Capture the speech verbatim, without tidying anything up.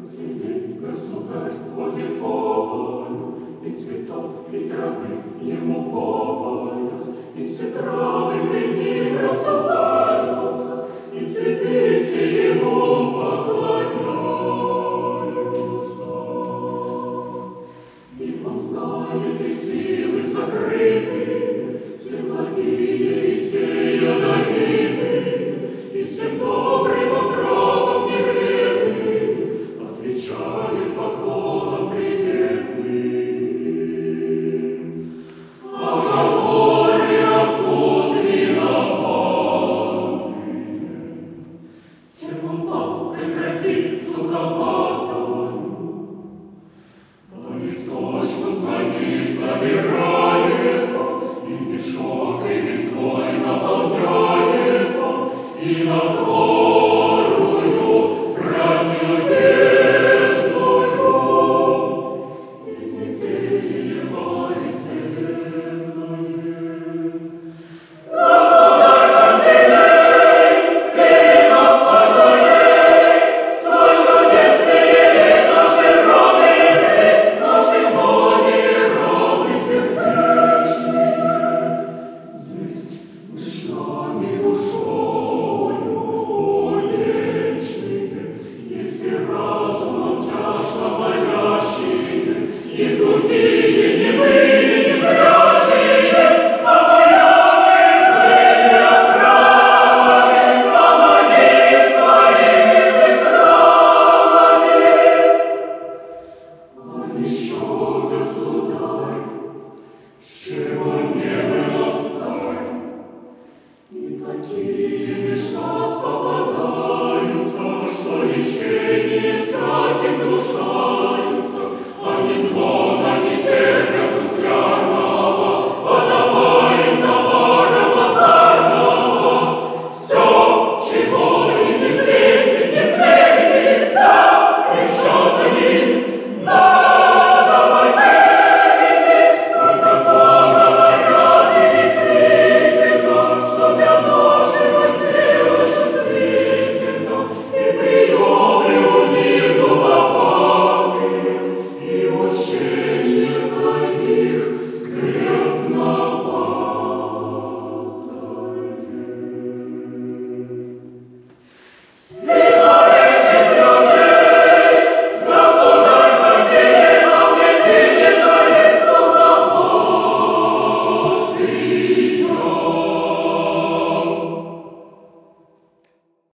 Теперь государь ходит по полю, и цветов, и травы ему по пояс, и все травы при ним расступаются, и цветы все ему поклоняются. И он знает, и силы закрыты, все благие и все ядовиты, и всем добрым отравам не вредны, отвечает поклоном приветным. А которые растут виноватые, тем он палкой грозит суковатым,